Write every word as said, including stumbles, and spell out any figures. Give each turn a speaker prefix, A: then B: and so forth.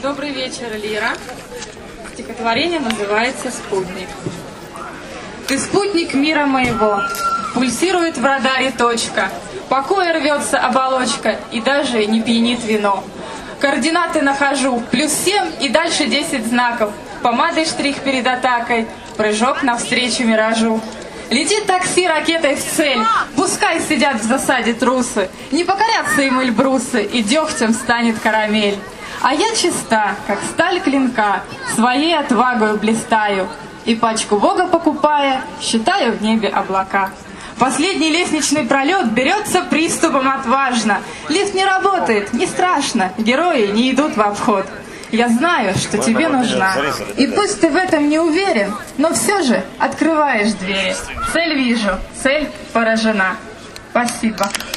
A: Добрый вечер, Лира. Стихотворение называется «Спутник». Ты спутник мира моего, пульсирует в радаре точка, покоя рвется оболочка, и даже не пьянит вино. Координаты нахожу, плюс семь и дальше десять знаков, помадой штрих перед атакой, прыжок навстречу миражу. Летит такси ракетой в цель, пускай сидят в засаде трусы, не покорятся им эльбрусы, и дегтем станет карамель. А я чиста, как сталь клинка, своей отвагою блистаю, и пачку Бога покупая, считаю в небе облака. Последний лестничный пролет берется приступом отважно. Лифт не работает, не страшно, герои не идут в обход. Я знаю, что тебе нужна, и пусть ты в этом не уверен, но все же открываешь двери. Цель вижу, цель поражена. Спасибо.